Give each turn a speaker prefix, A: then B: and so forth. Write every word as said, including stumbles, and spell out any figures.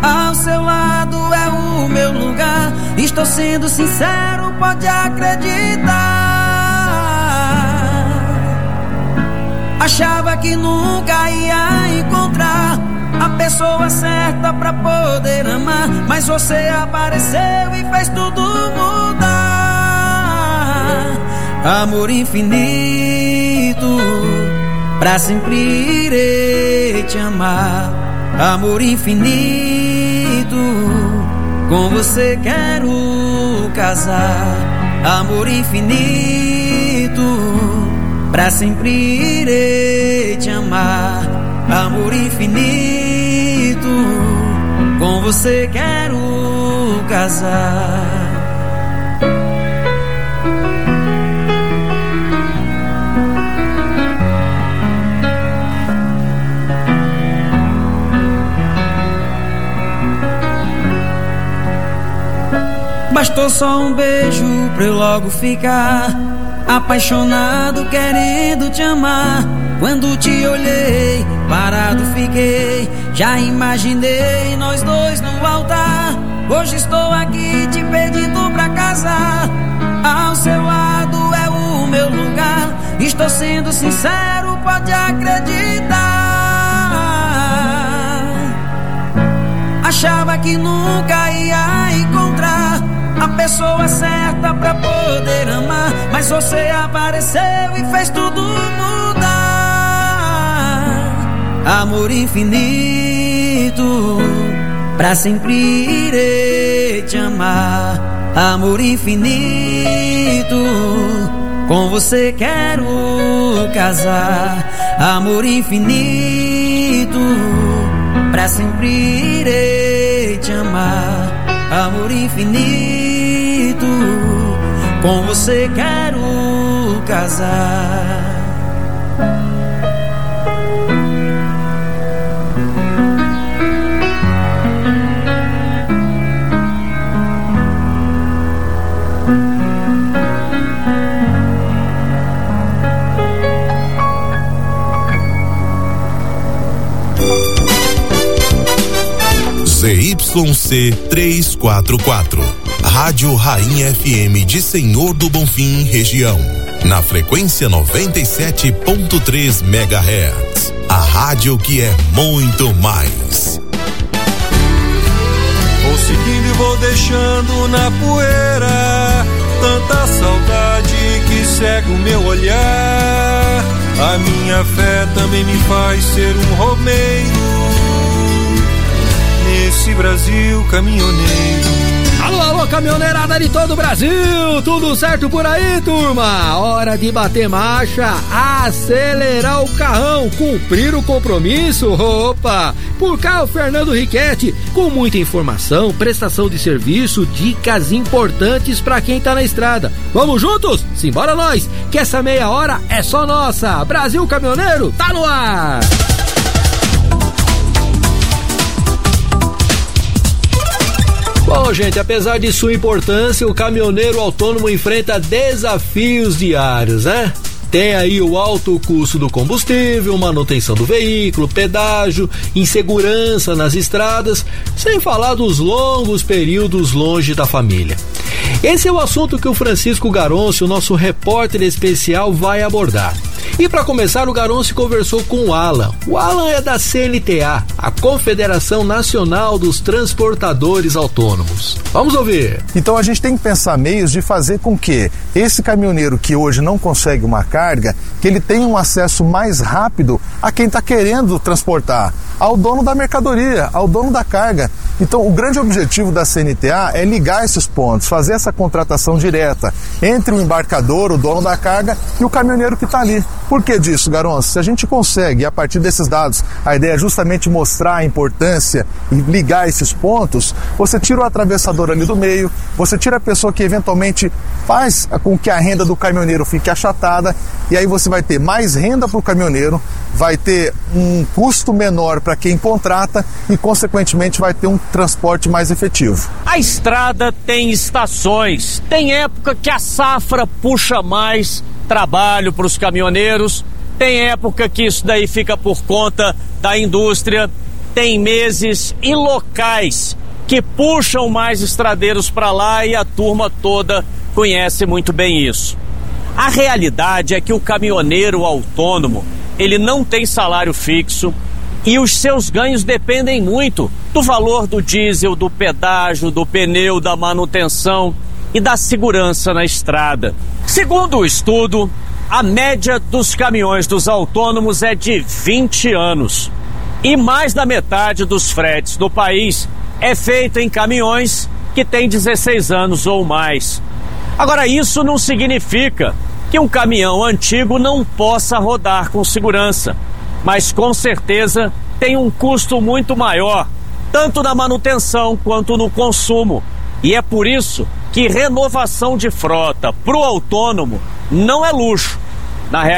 A: Ao seu lado é o meu lugar. Estou sendo sincero, pode acreditar. Achava que nunca ia encontrar a pessoa certa pra poder amar, mas você apareceu e fez tudo mudar. Amor infinito, pra sempre irei te amar. Amor infinito, com você quero casar. Amor infinito, pra sempre irei te amar. Amor infinito, com você quero casar. Bastou só um beijo pra eu logo ficar apaixonado, querendo te amar. Quando te olhei, parado fiquei, já imaginei nós dois no altar. Hoje estou aqui te pedindo pra casar. Ao seu lado é o meu lugar. Estou sendo sincero, pode acreditar. Achava que nunca ia encontrar a pessoa certa pra poder amar, mas você apareceu e fez tudo mudar. Amor infinito, pra sempre irei te amar. Amor infinito, com você quero casar. Amor infinito, pra sempre irei te amar. Amor infinito, com você quero casar.
B: Z Y C trezentos e quarenta e quatro, Rádio Rainha F M de Senhor do Bonfim, região, na frequência noventa e sete ponto três megahertz, a rádio que é muito mais.
C: Vou seguindo e vou deixando na poeira tanta saudade que cega o meu olhar. A minha fé também me faz ser um romeiro nesse Brasil caminhoneiro.
D: Alô, alô, caminhoneirada de todo o Brasil, tudo certo por aí, turma? Hora de bater marcha, acelerar o carrão, cumprir o compromisso. Opa! Por cá o Fernando Riquetti, com muita informação, prestação de serviço, dicas importantes pra quem tá na estrada. Vamos juntos? Simbora nós, que essa meia hora é só nossa. Brasil Caminhoneiro tá no ar! Bom, gente, apesar de sua importância, o caminhoneiro autônomo enfrenta desafios diários, né? Tem aí o alto custo do combustível, manutenção do veículo, pedágio, insegurança nas estradas, sem falar dos longos períodos longe da família. Esse é o assunto que o Francisco Garoncio, nosso repórter especial, vai abordar. E para começar, o Garoncio conversou com o Alan. O Alan é da C N T A, a Confederação Nacional dos Transportadores Autônomos. Vamos ouvir.
E: Então a gente tem que pensar meios de fazer com que esse caminhoneiro que hoje não consegue uma carga, que ele tenha um acesso mais rápido a quem está querendo transportar, ao dono da mercadoria, ao dono da carga. Então o grande objetivo da C N T A é ligar esses pontos, fazer essa contratação direta entre o embarcador, o dono da carga, e o caminhoneiro que está ali. Por que disso, Garoncio? Se a gente consegue, a partir desses dados, a ideia é justamente mostrar a importância e ligar esses pontos, você tira o atravessador ali do meio, você tira a pessoa que eventualmente faz com que a renda do caminhoneiro fique achatada, e aí você vai ter mais renda para o caminhoneiro, vai ter um custo menor para quem contrata e, consequentemente, vai ter um transporte mais efetivo.
F: A estrada tem estações, tem época que a safra puxa mais trabalho para os caminhoneiros, tem época que isso daí fica por conta da indústria, tem meses e locais que puxam mais estradeiros para lá e a turma toda conhece muito bem isso. A realidade é que o caminhoneiro autônomo, ele não tem salário fixo e os seus ganhos dependem muito do valor do diesel, do pedágio, do pneu, da manutenção e da segurança na estrada. Segundo o estudo, a média dos caminhões dos autônomos é de vinte anos e mais da metade dos fretes do país é feita em caminhões que têm dezesseis anos ou mais. Agora, isso não significa que um caminhão antigo não possa rodar com segurança, mas com certeza tem um custo muito maior, tanto na manutenção quanto no consumo. E é por isso que renovação de frota para o autônomo não é luxo. Na